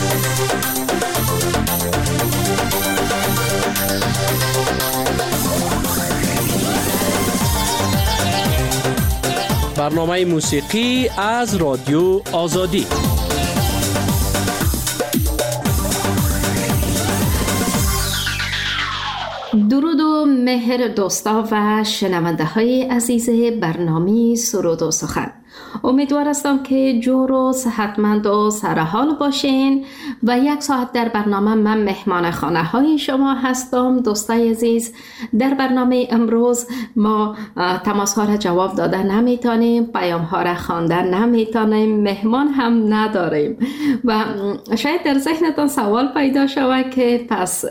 برنامه موسیقی از رادیو آزادی. درود و مهر دوستا و شنونده های عزیز برنامه سرود و سخن. امیدوار هستم که جور و صحتمند و سرحال باشین و یک ساعت در برنامه من مهمان خانه های شما هستم. دوستای عزیز، در برنامه امروز ما تماس ها را جواب دادن نمیتونیم، پیام ها را خواندن نمیتونیم، مهمان هم نداریم و شاید در ذهنتان سوال پیدا شود که پس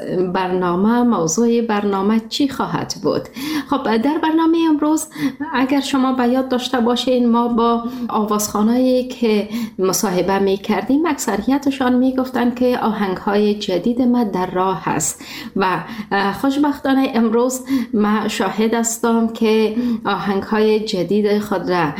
موضوع برنامه چی خواهد بود؟ خب در برنامه امروز اگر شما به یاد داشته باشین، ما با آوازخوانایی که مصاحبه می کردیم اکثریتشان می گفتن که آهنگ های جدید ما در راه هست و خوشبختانه امروز ما شاهد هستم که آهنگ های جدید خود را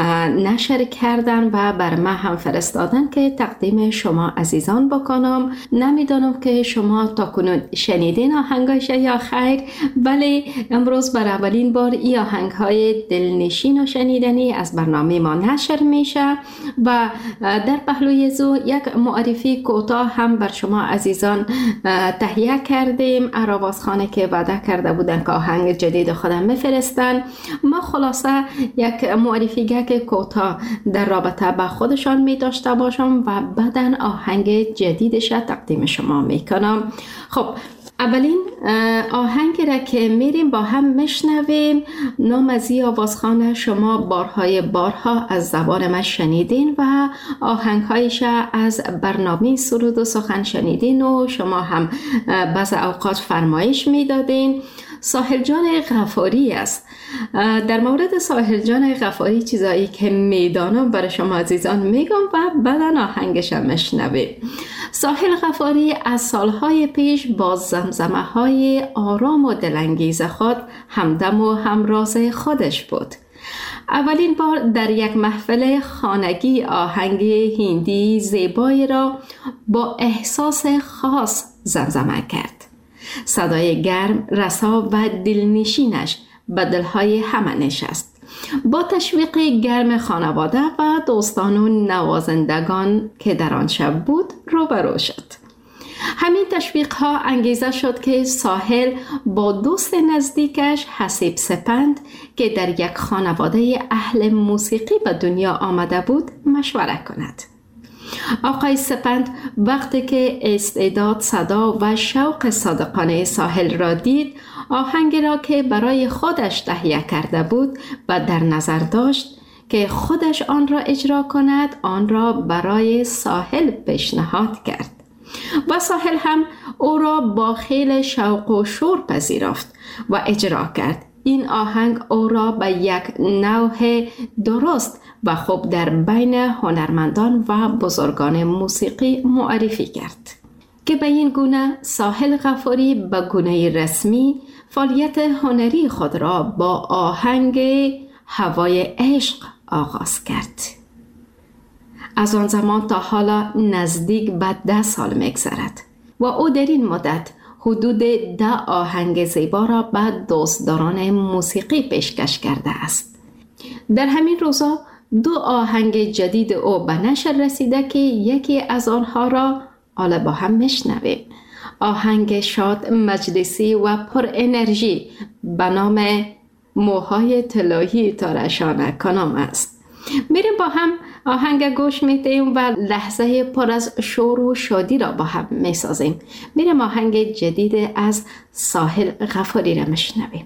نشر کردن و بر ما هم فرستادن که تقدیم شما عزیزان بکنم. نمیدانم که شما تا کنون شنیدین آهنگایش یا خیر، ولی امروز بر اولین بار این آهنگ های دلنشین و شنیدنی از برنامه ما نشر میشه و در پهلوی زو یک معرفی کوتاه هم بر شما عزیزان تهیه کردیم. آوازخوانی که وعده کرده بودن که آهنگ جدید خودم میفرستن، ما خلاصه یک معرفی گک کوتاه در رابطه با خودشان می داشته باشم و بعدن آهنگ جدیدش تقدیم شما میکنم. خب اولین آهنگ را که میریم با هم میشنویم، نام از این آوازخوان شما بارها از زبان من شنیدین و آهنگهایش از برنامه سرود و سخن شنیدین و شما هم بعض اوقات فرمایش میدادین. ساحل جان غفاری است. در مورد ساحل جان غفاری چیزایی که میدانم برای شما عزیزان میگم و بعدن آهنگش هم میشنویم. ساحل غفاری از سالهای پیش با زمزمه های آرام و دلانگیز خود همدم و همراز خودش بود. اولین بار در یک محفل خانگی آهنگ هندی زیبایی را با احساس خاص زمزمه کرد. صدای گرم، رسا و دلنشینش به دلهای همه نشست. با تشویق گرم خانواده و دوستان و نوازندگان که در آن شب بود روبرو شد. همین تشویق ها انگیزه شد که ساحل با دوست نزدیکش حسیب سپند که در یک خانواده اهل موسیقی به دنیا آمده بود مشوره کند. آقای سپند وقتی که استعداد، صدا و شوق صادقانه ساحل را دید، آهنگی را که برای خودش تهیه کرده بود و در نظر داشت که خودش آن را اجرا کند، آن را برای ساحل پیشنهاد کرد و ساحل هم او را با خیل شوق و شور پذیرفت و اجرا کرد. این آهنگ او را به یک نوع درست و خوب در بین هنرمندان و بزرگان موسیقی معرفی کرد که به این گونه ساحل غفاری به گونه رسمی فعالیت هنری خود را با آهنگ هوای عشق آغاز کرد. از آن زمان تا حالا نزدیک به 10 سال می‌گذرد و او در این مدت حدود 10 آهنگ زیبا را به دوستداران موسیقی پیشکش کرده است. در همین روزا 2 آهنگ جدید او به نشر رسیده که یکی از آنها را حالا با هم میشنویم. آهنگ شاد، مجلسی و پر انرژی به نام موهای طلایی تراشانه کنم است. میریم با هم آهنگ گوش میدیم و لحظه پر از شور و شادی را با هم میسازیم. میریم آهنگ جدید از ساحل غفاری را میشنویم.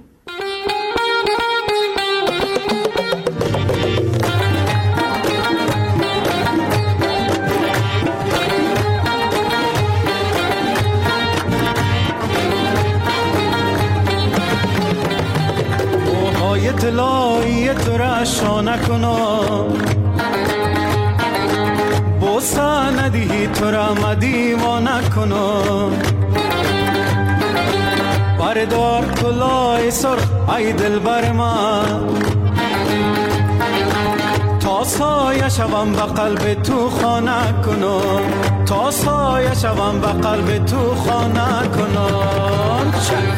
موهای طلایی تراشانه کنم، بوسا ندهی تو را مدیوانه کنم. بردار کلاه سرخ ای دلبر من، تا سایه شوم به قلب تو خانه کنم. تا سایه شوم و قلب تو خانه کنم.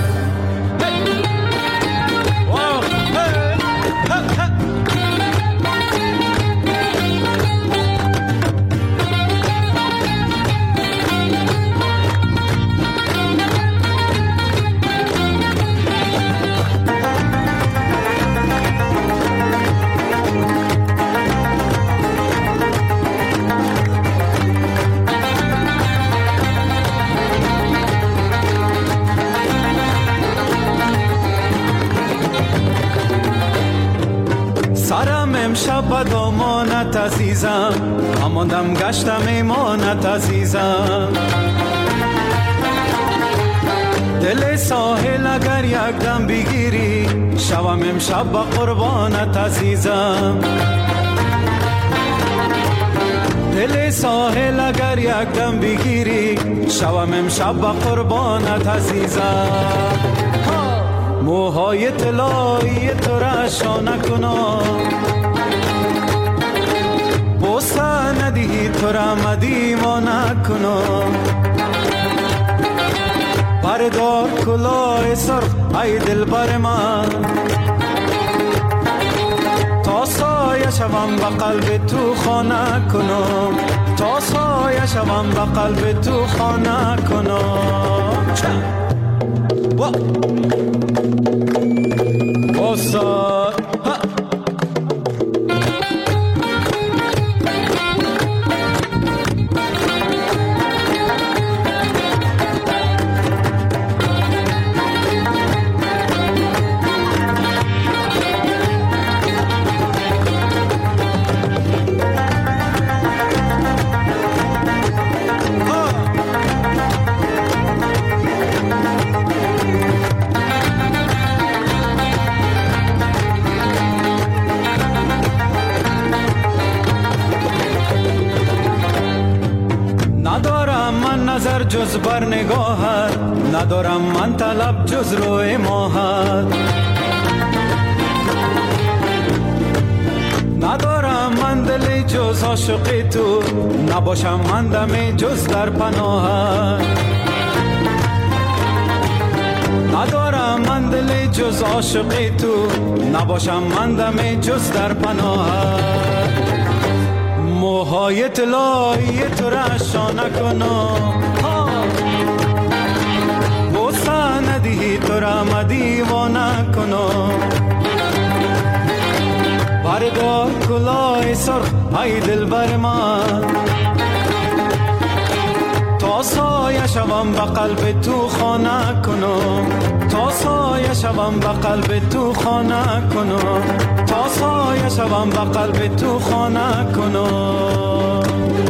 سرم امشب به دامانت عزیزم، هماندم گشتم ایمانت عزیزم. دل ساحل اگر یک دم بگیری، شوم امشب به قربانت عزیزم. دل ساحل اگر یک دم بگیری، شوم امشب به قربانت عزیزم. موهای طلایی تو را شانه کنم، بوسه ندهی تو را مدیوانه کنم. بردار کلاه سرخ ای دلبر من، تا سایه شوم به قلب تو خانه کنم. تا سایه شوم به قلب تو خانه کنم. Osa نظر جز بر نگاهت، ندارم من طلب جز روی ماهت. ندارم من دلی جز عاشقی تو، نباشم من دمی جز در پناهت. ندارم من دلی جز عاشقی تو، نباشم من دمی جز در پناهت. موهای طلایی تو را شانه کنم، بوسه ندهی تو را مدیوانه کنم. بردار کلاه سرخ ای دلبر من، تا سایه شوم به قلب تو خانه کنم. تا سایه شوم به قلب تو خانه کنم. تا سایه شوم به قلب تو خانه کنم.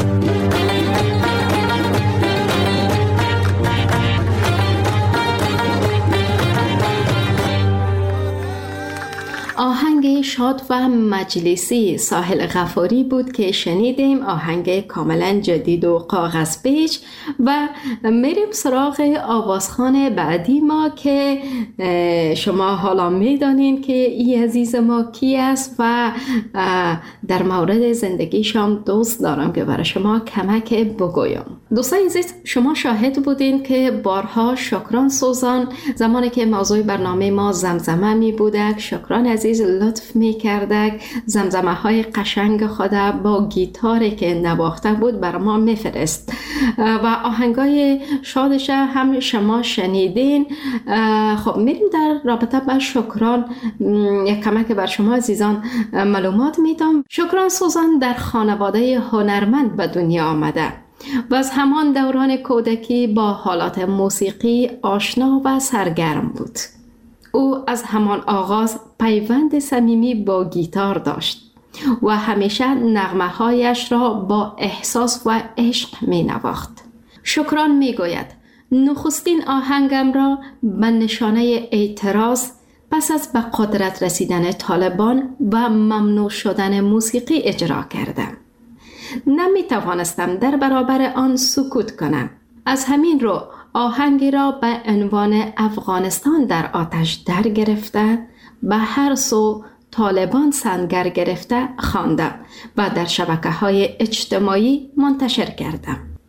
آهنگ شاد و مجلسی ساحل غفاری بود که شنیدیم. آهنگ کاملا جدید و کاغذ پیچ. و میریم سراغ آوازخوان بعدی ما که شما حالا میدانین که این عزیز ما کی است و در مورد زندگیشم دوست دارم که برای شما کمک بگویم. دوستان عزیز، شما شاهد بودین که بارها شکران سوزان زمانی که موضوع برنامه ما زمزمه می بودک، شکران عزیز لطف می کردک زمزمه های قشنگ خود با گیتاری که نواخته بود بر ما می فرست و آهنگای شادش هم شما شنیدین. خب میریم در رابطه با شکران یک کمک بر شما عزیزان معلومات میدم. شکران سوزان در خانواده هنرمند به دنیا آمده و از همان دوران کودکی با حالات موسیقی آشنا و سرگرم بود. او از همان آغاز پیوند صمیمی با گیتار داشت و همیشه نغمه‌هایش را با احساس و عشق می نواخت. شکران می گوید نخستین آهنگم را به نشانه اعتراض پس از به قدرت رسیدن طالبان و ممنوع شدن موسیقی اجرا کردم. نمی توانستم در برابر آن سکوت کنم. از همین رو آهنگی را به عنوان افغانستان در آتش در گرفته به هر سو طالبان سنگر گرفته خواندم و در شبکه‌های اجتماعی منتشر کردم.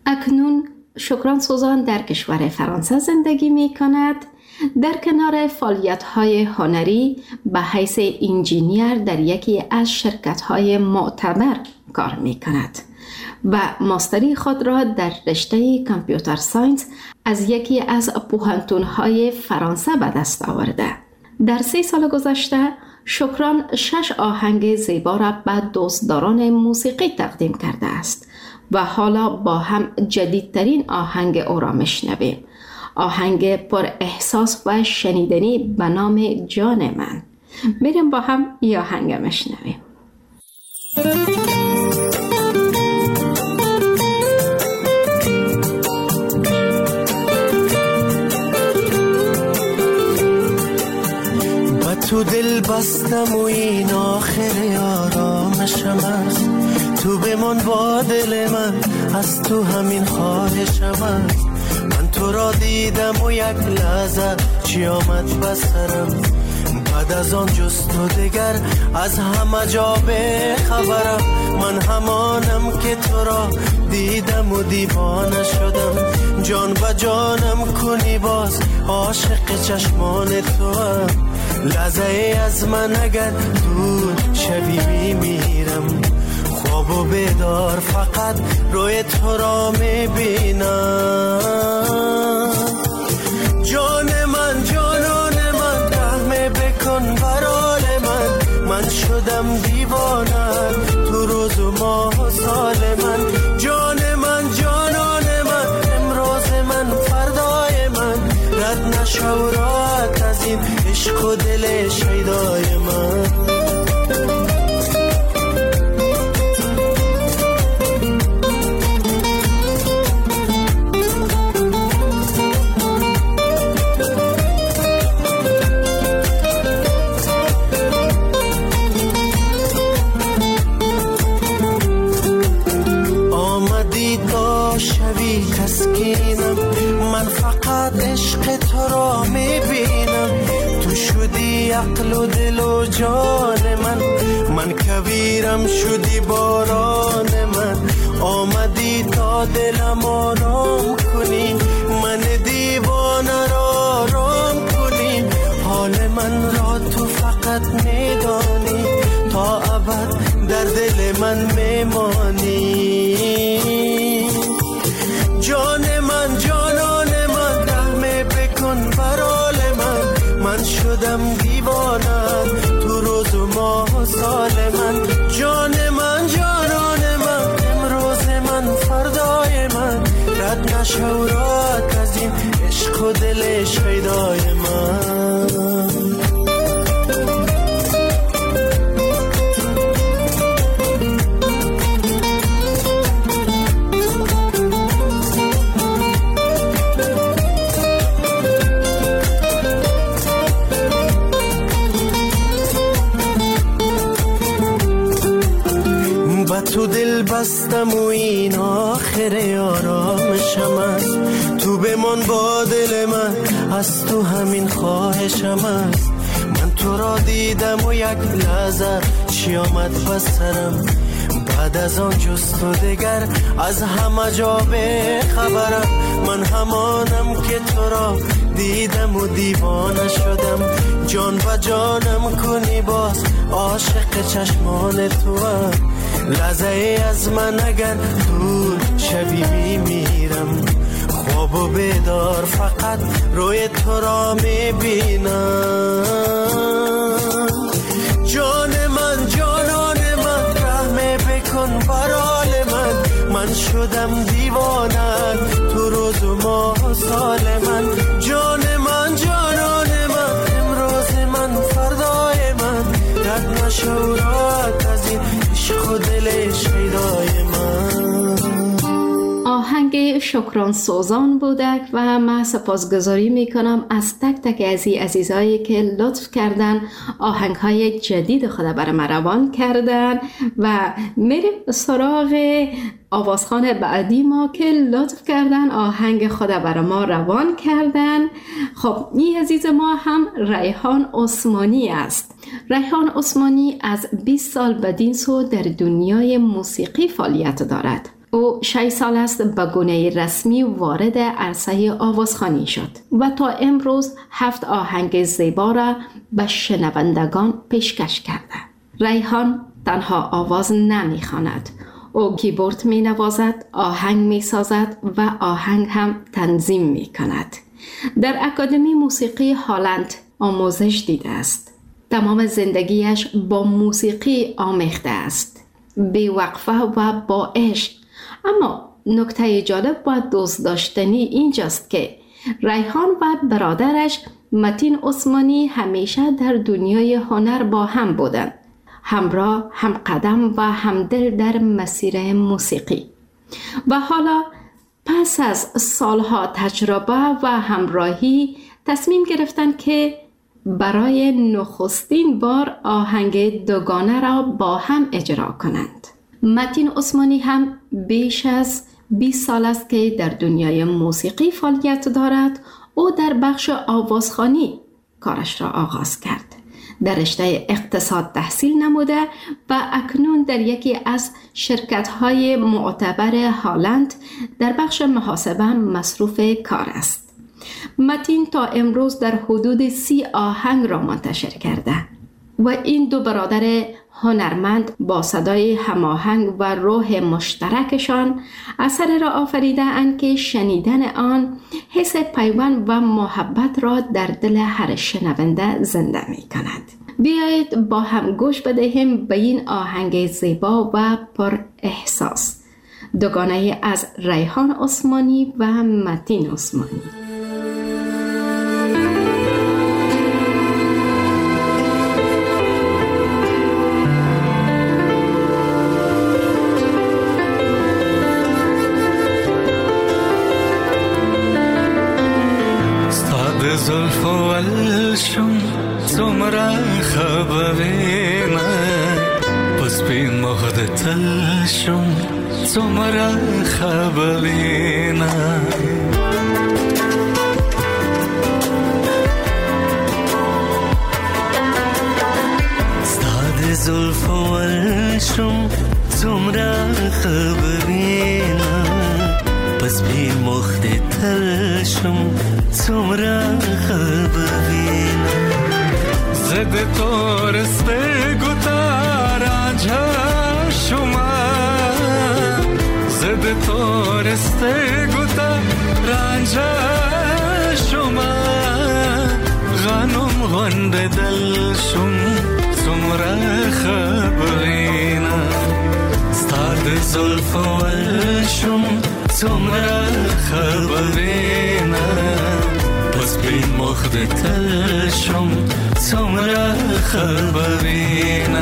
اکنون شکران سوزان در کشور فرانسه زندگی می کند. در کنار فعالیت‌های هنری به حیث انجینیر در یکی از شرکت‌های معتبر کار می کند و ماستری خود را در رشته کامپیوتر ساینس از یکی از پوهنتون‌های فرانسه به دست آورده. در 3 سال گذشته شکران 6 آهنگ زیبا را به دوستداران موسیقی تقدیم کرده است و حالا با هم جدیدترین آهنگ او را میشنویم. آهنگ پر احساس و شنیدنی به نام جان من. بریم با هم این آهنگ میشنویم. تو دل بستم و این آخر آرامشم است. تو بمان با دل من، از تو همین خواهشم است. من تو را دیدم و یک لحظه چی آمد بسرم. بعد از آن جست و دگر از همه جا به خبرم. من همانم که تو را دیدم و دیوانه شدم. جان به جانم کنی باز، عاشق چشمان تو هم. لحظه از من اگر دور شوی میمیرم. خواب و بیدار فقط روی تو را میبینم. جان من، جانان من، رحم بکن برال من شدم دیوانه تو روز و ماه و سال من. جان من، جانان من، امروز من، فردای من. رد نشو راحت از این عشق و دل شیدای من. آمدی تا شوی تسکینم، من فقط عشق تو را میبینم. تو شدی عقل و دل و جان من کویرم شدی باران من. آمدی تا دلم آرام کنی، من دیوانه را آرام کنی. حال من را تو فقط میدانی، تا ابد در دل من میمانی. جان من، جانان من، رحم بکن برال من شدم دیوانه تو روز و ماه و سال من. جان من، جانان من، امروز من، فردای من. رد نشو راحت از این عشق و دل شیدای من. تو دل بستم و این آخر آرامشم است. تو بمان با دل من، از تو همین خواهشم است. من تو را دیدم و یک لحظه چی آمد بسرم. بعد از آن جست و دگر از همه جا به خبرم. من همانم که تو را دیدم و دیوانه شدم. جان و جانم کنی باز، عاشق چشمان تو هم. لحظه از من اگر دور شوی میمیرم. خواب و بیدار فقط روی تو را میبینم. جان من، جانان من، رحم بکن برال من شدم دیوانه تو روز و ماه و سال من. جان من، جانان من، امروز من، فردای من. رد نشو راحت از این عشق و دل شیدای من. آهنگ شکران سوزان بودک و من سپاسگزاری میکنم از تک تک عزیزایی که لطف کردن آهنگ های جدید خود برای ما روان کردن و میریم سراغ آوازخوان بعدی ما که لطف کردن آهنگ خود برای ما روان کردن. خب این عزیز ما هم ریحان عثمانی است. ریحان عثمانی از 20 سال بدین سو در دنیای موسیقی فعالیت دارد. او 6 سال است به گونه رسمی وارد عرصه آوازخوانی شد و تا امروز 7 آهنگ زیبا را به شنوندگان پیشکش کرده. ریحان تنها آواز نمی‌خواند، او کیبورد می‌نوازد، آهنگ می‌سازد و آهنگ هم تنظیم می‌کند. در اکادمی موسیقی هالند آموزش دیده است. تمام زندگیش با موسیقی آمیخته است، بی‌وقفه و با عشق. اما نکته جالب و دوست داشتنی اینجاست که ریحان و برادرش متین عثمانی همیشه در دنیای هنر با هم بودند، همراه، هم قدم و همدل در مسیر موسیقی. و حالا پس از سالها تجربه و همراهی تصمیم گرفتند که برای نخستین بار آهنگ دوگانه را با هم اجرا کنند. متین عثمانی هم بیش از 20 سال است که در دنیای موسیقی فعالیت دارد. او در بخش آوازخوانی کارش را آغاز کرد. در رشته اقتصاد تحصیل نموده و اکنون در یکی از شرکت‌های معتبر هالند در بخش محاسبه مصروف کار است. متین تا امروز در حدود 30 آهنگ را منتشر کرده و این دو برادر هنرمند با صدای هماهنگ و روح مشترکشان اثر را آفریده اند که شنیدن آن حس پیوند و محبت را در دل هر شنونده زنده می کند. بیایید با هم گوش بدهیم به این آهنگ زیبا و پر احساس، دوگانه از ریحان عثمانی و متین عثمانی. زلف و الشم څومره خبرینه پس بین مخد تلشم څومره خبرینه ستاد زلف و الشم څومره خبرینه پس بین مخد تلشم څومره خبرین زد تور سترګو ته راځه شوما زد تور سترګو ته راځه شوما غنم غوند دل شوم څومره خبرین ستاد زلف ول شوم څومره خبرین پس بین مخد تل شم څومره خبرین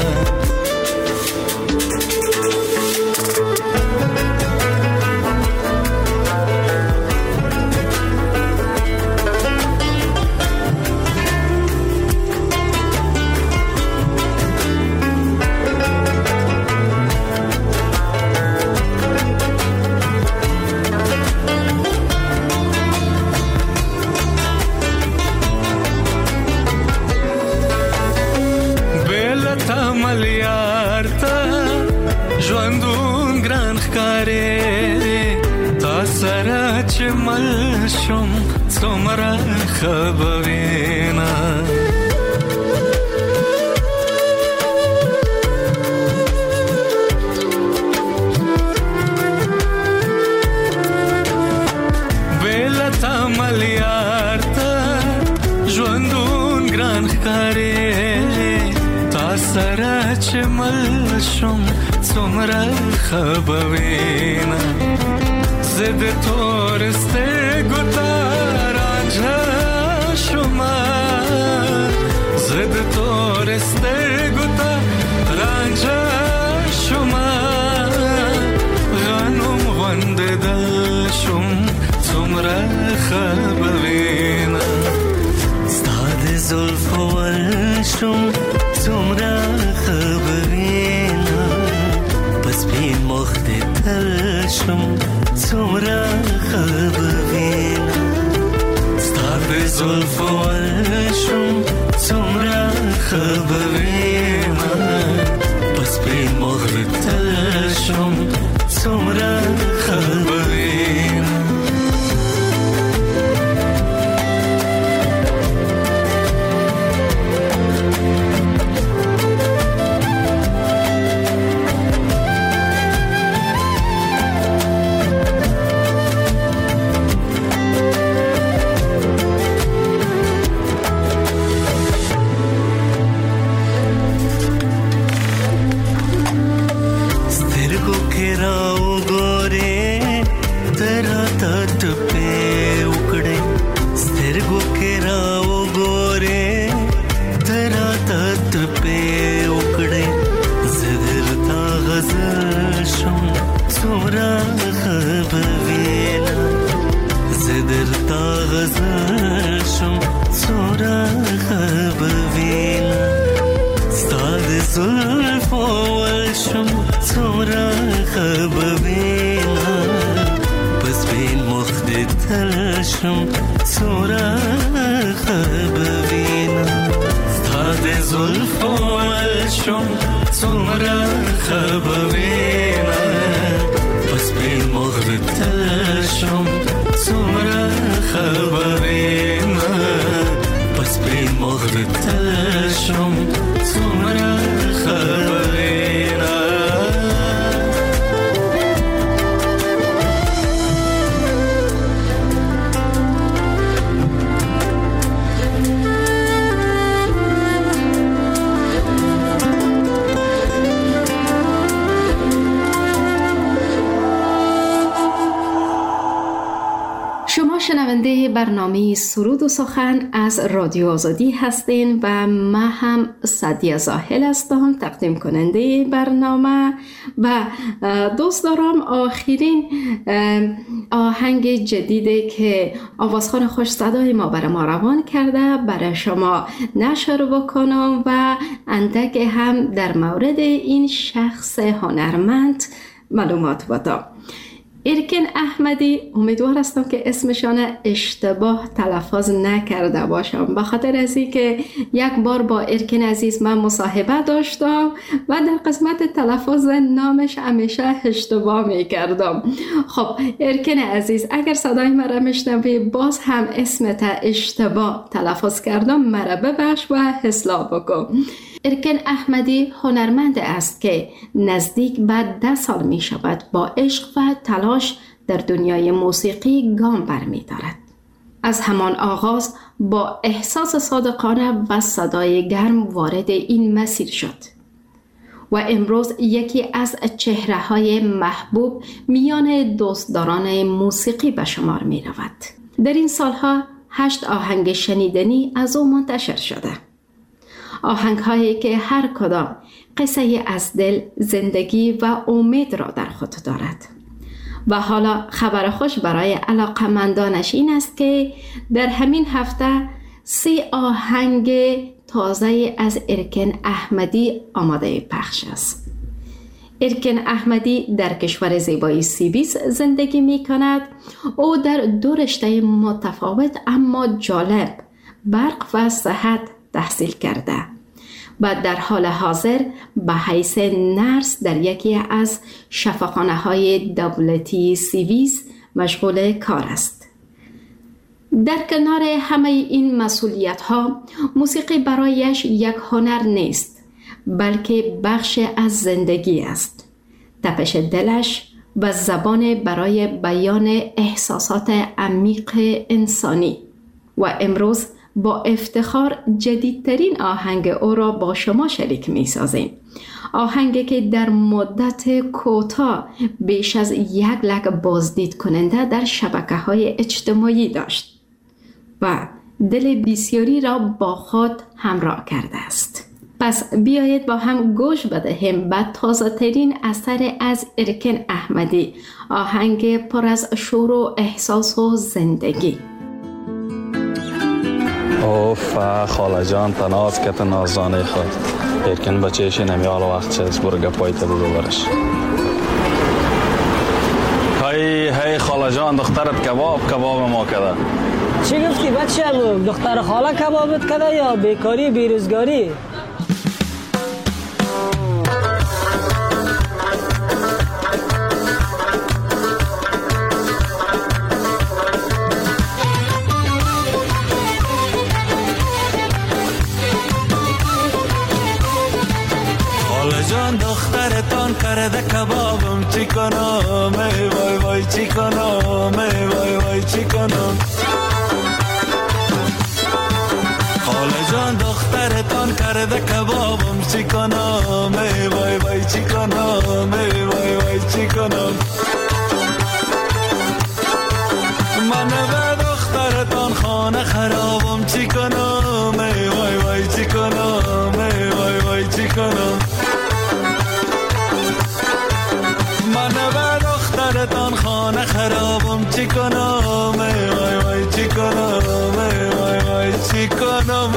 مل شم څومره خبرینه بیلتا ملیار ته ژوندون ګران ښکارې تا سره چې مل شم څومره خبرینه زد تور سترګو ته راځه شوما زد تور سترګو ته راځه شوما غنم غوند دل شوم څومره خبرینه ستا د زلفو ول شوم څومره خبرینه پس بین مخ دې تل شوم څومره خبرینه ستا د زلفو ول شوم څومره خبرینه پس بین مخ دې تل شوم څومره تلشم تو رخ ببینم تاد زلف و ملشم تو رخ ببینم پس بین مغر تلشم تو رخ ببینم پس بین مغر تلشم تو رخ ببینم شنونده برنامه سرود و سخن از رادیو آزادی هستین و من هم سعدیه زاهل هستم تقدیم کننده برنامه و دوست دارم آخرین آهنگ جدیدی که آوازخوان خوش صدای ما برای ما روان کرده برای شما نشر بکنم و اندک هم در مورد این شخص هنرمند معلومات بدم. ارکن احمدی، امیدوار هستم که اسمشان اشتباه تلفظ نکرده باشم، به خاطر از این که یک بار با ارکن عزیز من مصاحبه داشتم و در قسمت تلفظ نامش همیشه اشتباه میکردم. خب ارکن عزیز، اگر صدای مرا میشنوی باز هم اسمت اشتباه تلفظ کردم، مرا ببخش و اصلاح بکن. ارکن احمدی هنرمند است که نزدیک به 10 سال می شود با عشق و تلاش در دنیای موسیقی گام برمی دارد. از همان آغاز با احساس صادقانه و صدای گرم وارد این مسیر شد و امروز یکی از چهره‌های محبوب میان دوستداران موسیقی به شمار می رود. در این سالها 8 آهنگ شنیدنی از او منتشر شده. آهنگ هایی که هر کدام قصه از دل، زندگی و امید را در خود دارد. و حالا خبر خوش برای علاقمندانش این است که در همین هفته 3 آهنگ تازه از ارکن احمدی آماده پخش است. ارکن احمدی در کشور زیبایی سوئیس زندگی می کند. او در 2 رشته متفاوت اما جالب، برق و صحت، تحصیل کرده و در حال حاضر به حیث نرس در یکی از شفاخانه‌های دولتی سوئیس مشغول کار است. در کنار همه این مسئولیت‌ها، موسیقی برایش یک هنر نیست، بلکه بخش از زندگی است. تپش دلش و زبان برای بیان احساسات عمیق انسانی. و امروز با افتخار جدیدترین آهنگ او را با شما شریک می سازیم. آهنگی که در مدت کوتاه بیش از 1 لک بازدید کننده در شبکه‌های اجتماعی داشت و دل بسیاری را با خود همراه کرده است. پس بیایید با هم گوش بدهیم به تازه ترین اثر از ارکن احمدی، آهنگ پر از شور و احساس و زندگی. اوف خاله جان تناز کت نازانه خود ارکن بچهش نمیال وقت چیز برو گپای تا بگو برش. هی خاله جان دخترت کباب ما کده. چی گفتی بچه‌م؟ دختر خاله کبابت کده یا بیکاری بیروزگاری؟ جان دخترتان کرده کبابم چی کنم ای وای وای چی کنم ای وای وای چی کنم. خاله جان دخترتان کرده کبابم چی کنم ای وای وای چی کنم ای وای وای چی کنم. من به دخترتان خانه خرابم چی کنم ای وای وای چی کنم ای وای وای چی کنم. من به دخترتان خانه خرابم چی کنم ای وای وای چی کنم ای وای وای چی کنم.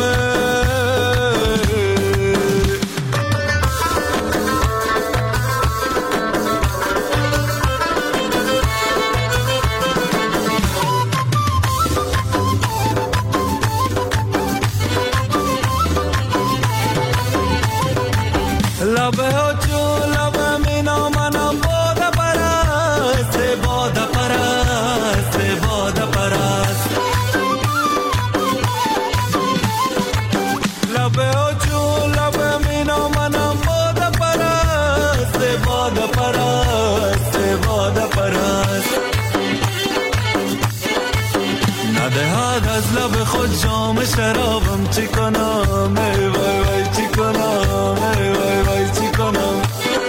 چی کنم ای وای وای چی کنم ای وای وای چی کنم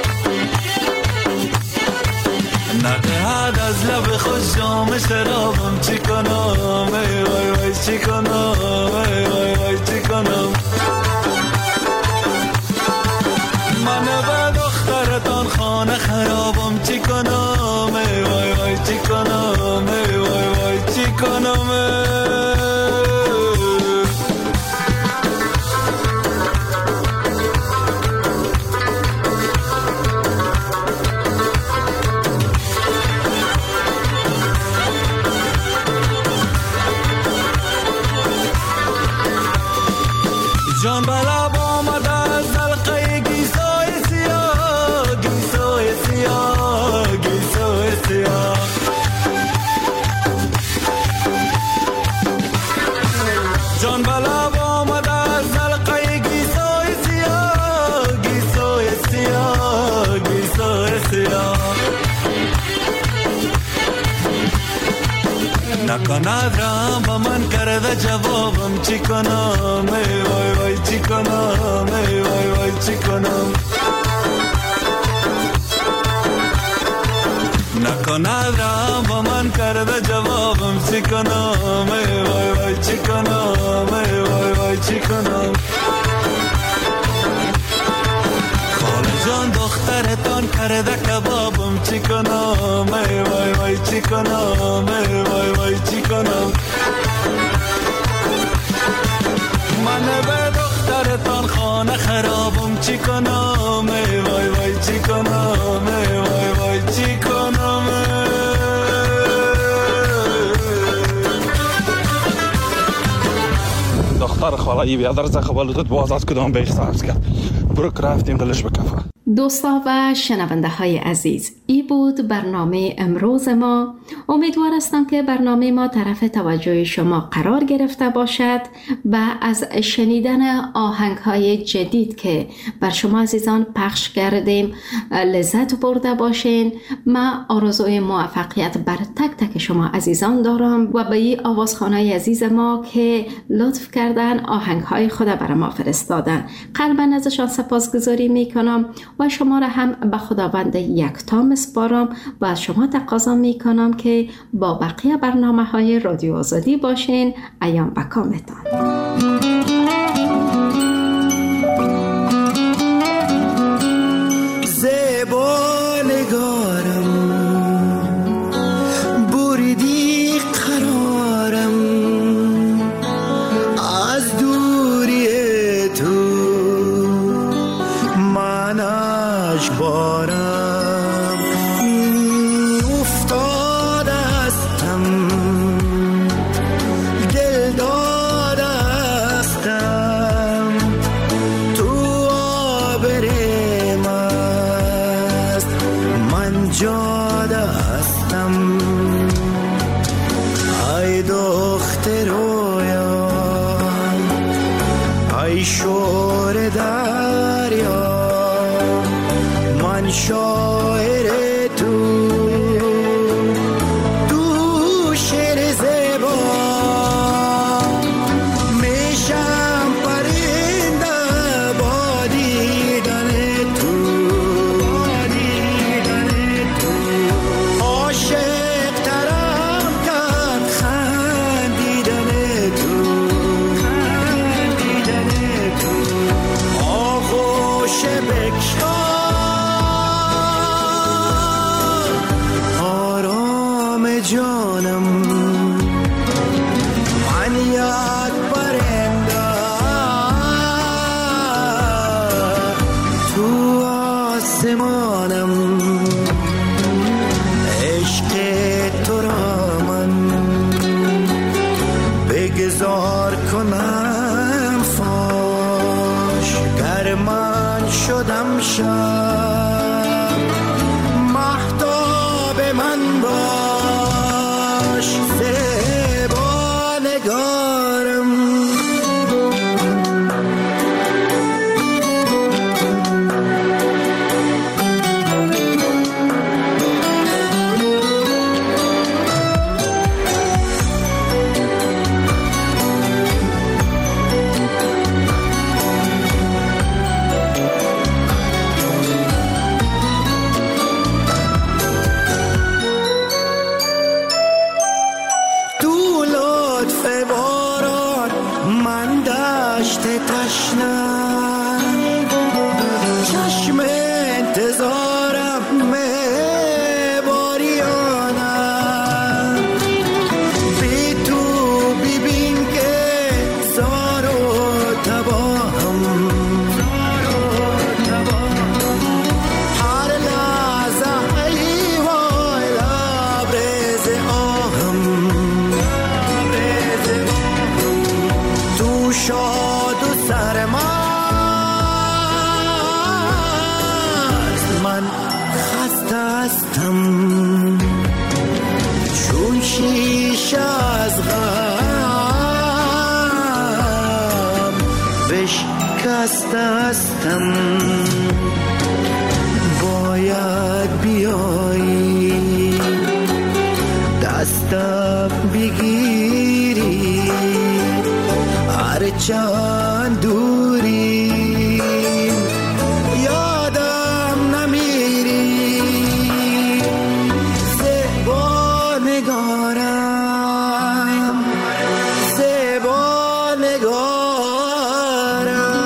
نقد از لب خوش جام شرابم چی کنم ای وای وای چی کنم ای وای وای چی کنم من به دخترتان خانه خرابم چی کنم ای وای وای چی کنم ای وای وای چی کنم جان بلب آمده از حلقه گیسوی سیاه گیسوی سیاه گیسوی سیاه جان بلب آمده از حلقه گیسوی سیاه گیسوی سیاه گیسوی سیاه نکند رام با من کرده جوابم چی کنم ای وای وای چی کنم ای وای وای چی کنم نکند رام با من کرده جوابم چی کنم ای وای وای چی کنم ای وای وای چی کنم خاله جان دخترتان کرده کبابم چی کنم ای وای وای چی کنم ای وای وای چی کنم من به دخترتان خانه خرابم چی کنم ای وای وای چی کنم ای وای وای چی کنم دختر خاله ای بیادر زخبالوتت باز از کدام بیخ سبز کرد برو که رفتیم دلش بکفه. دوستا و شنونده های عزیز، ای بود برنامه امروز ما. امیدوار هستم که برنامه ما طرف توجه شما قرار گرفته باشد و از شنیدن آهنگ های جدید که بر شما عزیزان پخش کردیم لذت برده باشین. من آرزوی موفقیت بر تک تک شما عزیزان دارم و به این آوازخوانای عزیز ما که لطف کردن آهنگ های خود بر ما فرستادن قلباً ازشان سپاسگزاری میکنم و شما را هم به خداوند یکتا میسپارم و از شما تقاضا میکنم که با بقیه برنامه های رادیو آزادی باشین. ایام بکامتان. زیبا نگارم بریدی قرارم از دوری تو من اجبارم افتاده استم دل داده استم تو آبرم است من جاده استم ای دختر رویان ای شور دریا من شاعر تو شعر زیبا میشم پرنده با دیدن تو عاشق ترم کرد خندیدن تو آغوش بکشان جانم من یک پرنده تو آسمانم عشق تو را من بگذار کنم فاش گر من شدم شب مهتاب من باش زیبا نگارم شیشه از غم بشکسته هستم، باید بیایی دستم بگیری هرچند دوری یادم نمیری. زیبا نگارم، زیبا نگارم.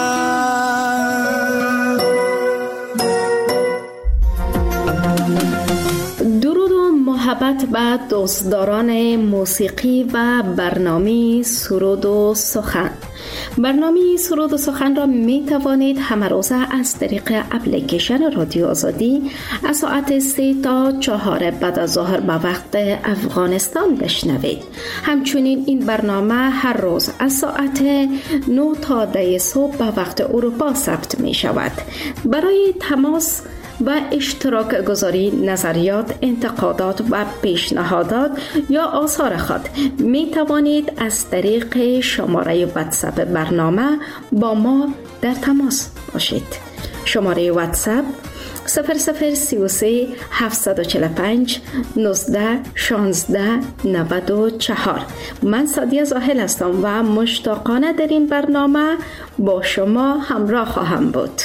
درود و محبت به دوستداران موسیقی و برنامه سرود و سخن. برنامه سرود و سخن را می توانید همه روزه از طریق اپلیکیشن رادیو آزادی از ساعت 3 تا 4 بعد از ظهر به وقت افغانستان بشنوید. همچنین این برنامه هر روز از ساعت 9 تا 10 صبح به وقت اروپا ثبت می شود. برای تماس و اشتراک گذاری نظریات، انتقادات و پیشنهادات یا آثار خود می توانید از طریق شماره واتساپ برنامه با ما در تماس باشید. شماره واتساپ 0033 745 19 16 94. من سادیه زاهل هستم و مشتاقانه در این برنامه با شما همراه خواهم بود.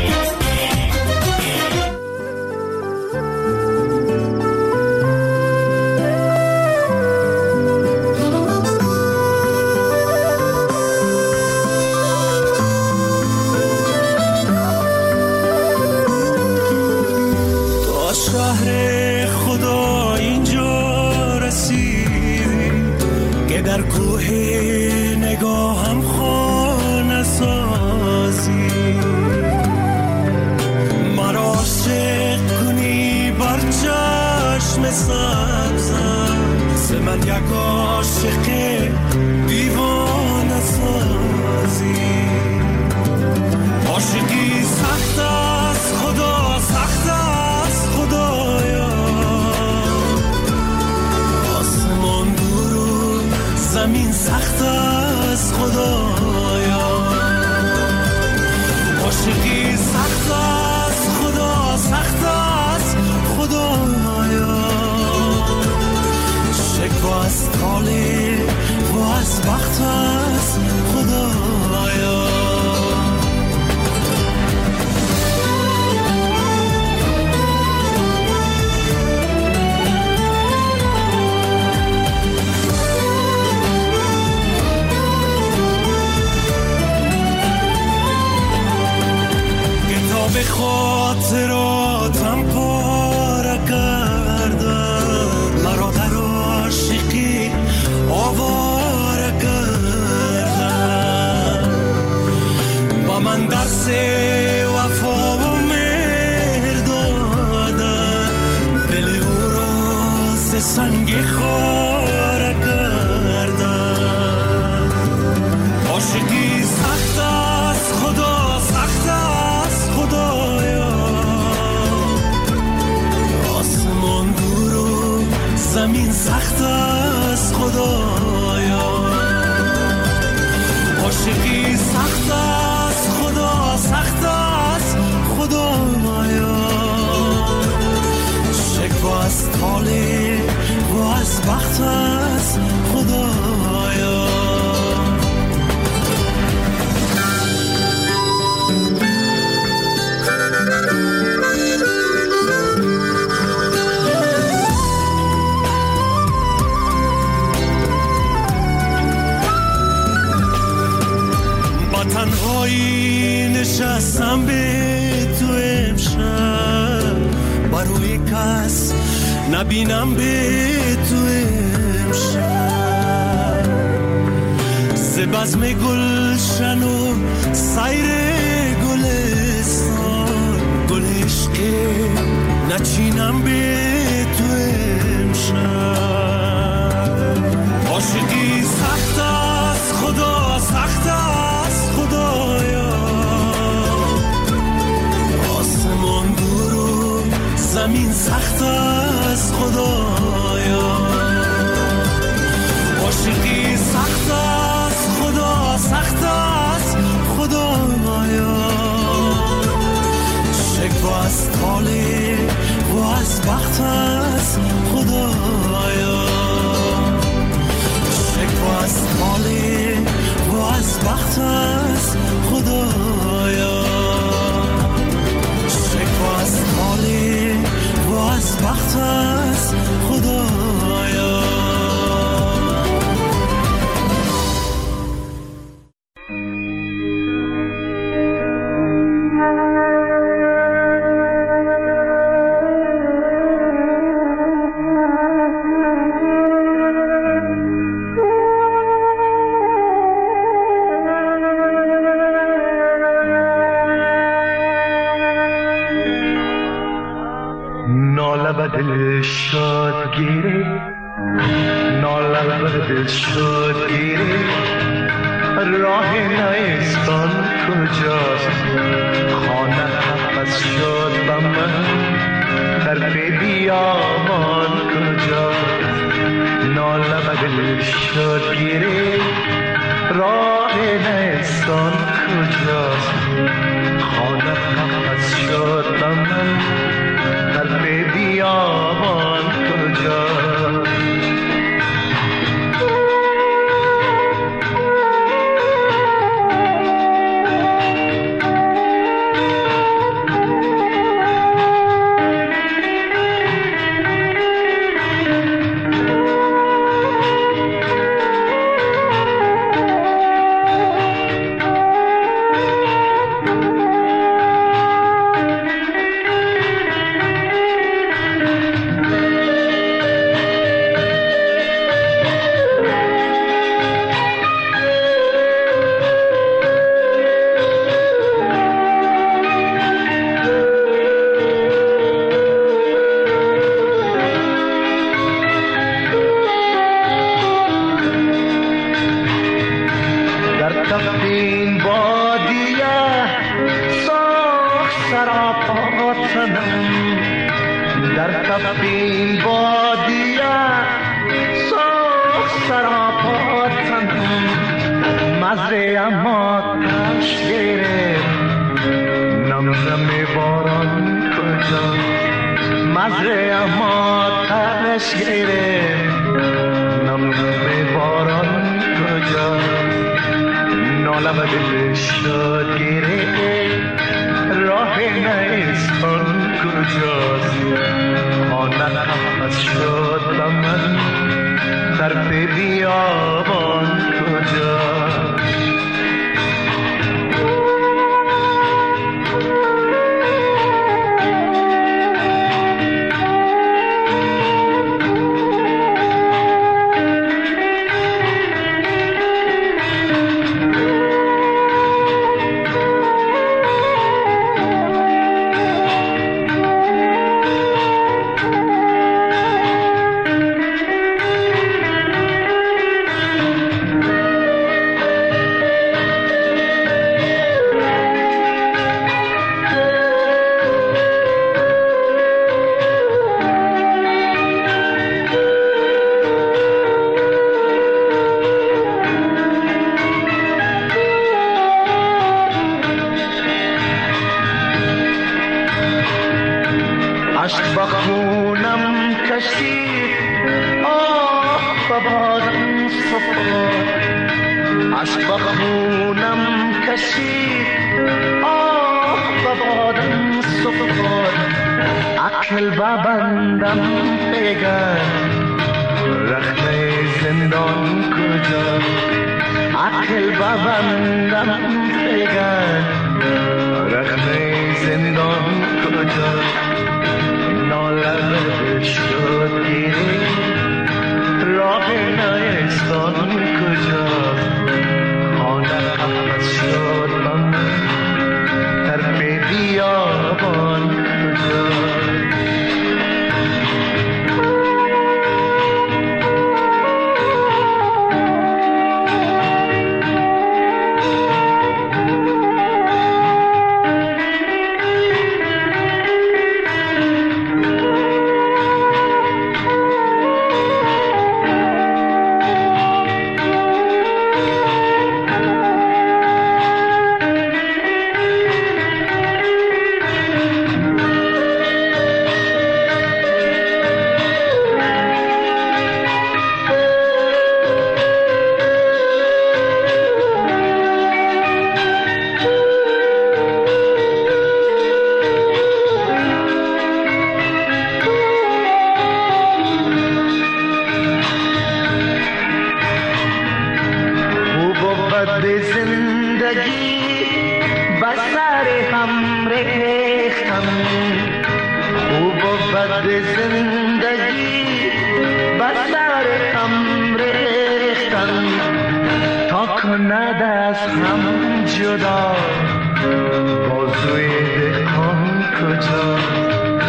در کوه نگاهم خانه سازی، مرا عاشق کنی بر چشم سبزم، ز من یک عاشق دیوانه سازی. عاشقی سخت است خدا، سخت است خدایا، آسمان زمین سخت است خدایا. عاشقی سخت است خدا، سخت است خدایا. شکوه از طالع و از بخت است خدایا. به خاطراتم پاره کردن، مرا در عاشقی آواره کردن. با من درس وفا و مهر دادن، دل او را ز سنگ خاره کردن. عاشقی سخت است خدا، سخت است خدایا، آسمان دور و زمین سخت است خدایا. عاشقی سخت است خدا، سخت است خدایا. شکوه از طالع و از بخت است خدایا. تنهایی نشستم به تو امشب، بر روی کس نبینم به تو امشب. ز بزم گلشن و سیر گلستان، گل عشق نچینم به تو امشب. عاشقی سخت است خدا، سخت است خدایا، آسمان دور و زمین سخت است خدایا. لبت شد گیره راه نیستان کجاست خانه حفظ شد با من در بیابان کجاست ناله بدل شد گیره راه نیستان کجاست خانه حفظ شد با من در بیابان کجاست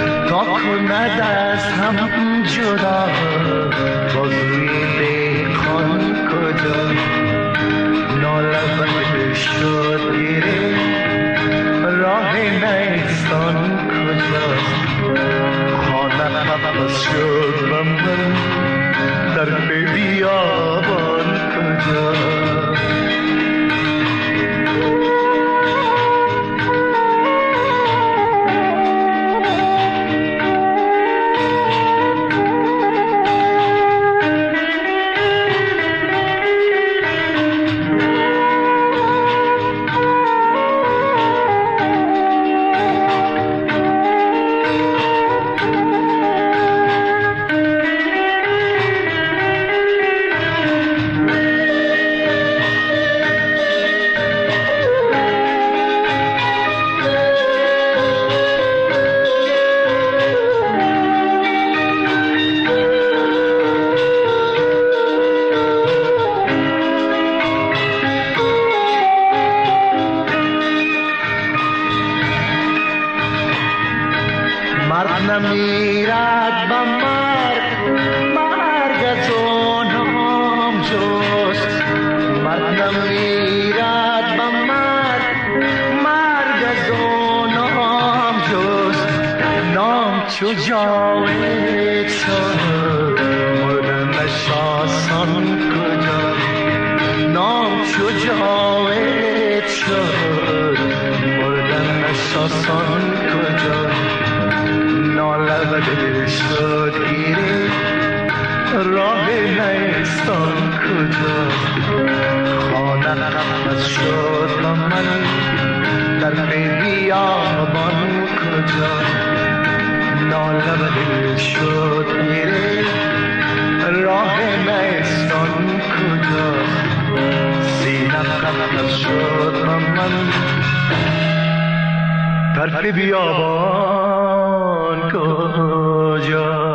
تا کند از هم جدا بازوی دل چو جاوید شد مردنش آسان کجا نام چو جاوید شد مردنش آسان کجا ناله و دل شد گیری راه نیستان کجا خانه نفس شد و من در بیابان کجا ناله و دل شد گیری راه نیستان کجا سینم نفس شد و من در بیابان کجا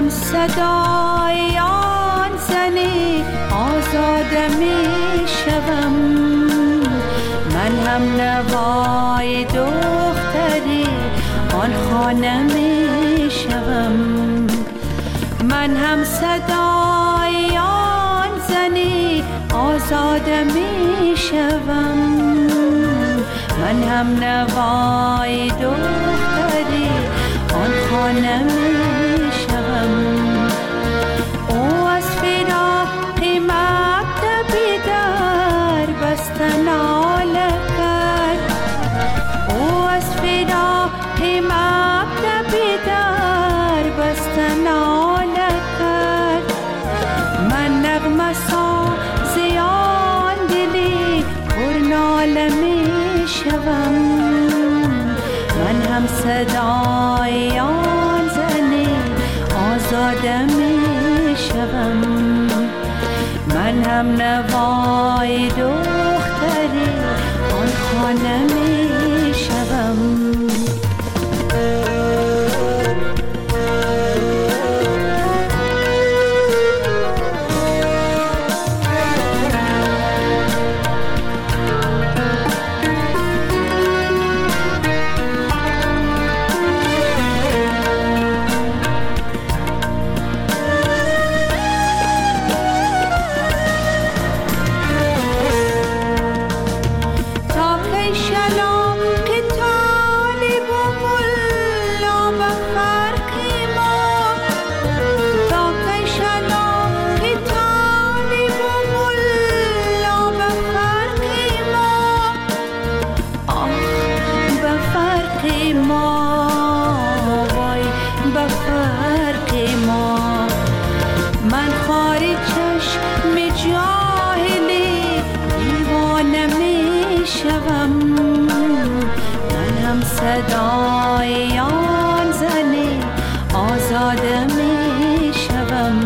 هم صدایان زنی آزاده می شوم، من هم نوای دختری آن خانه می شوم. من هم صدایان زنی آزاده می شوم، من هم نوای دختری آن خانه می شوم. او از فراق مکتبی در بستن ناله کرد، او از فراق مکتبی در بستن ناله کرد. من نغمه ساز آن دلی پر ناله می شوم، من هم صدای آن زنی آزاده می شوم، من هم نوای دختری آن خانه می شوم. صدای آن زنی آزاده می شوم.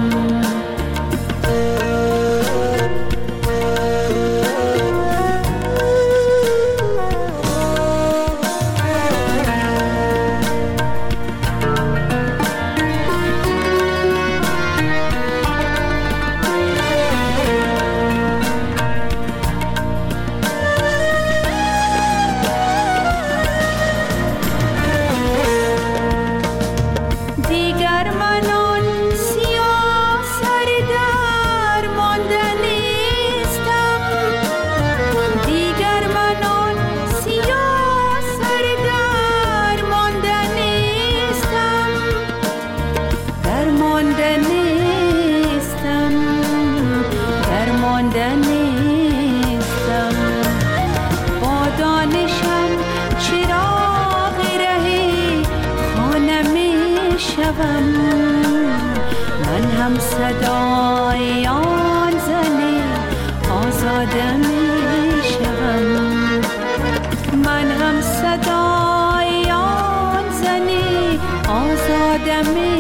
من هم صدای آن زنی آزاده می شوم، من هم صدای آن زنی آزاده می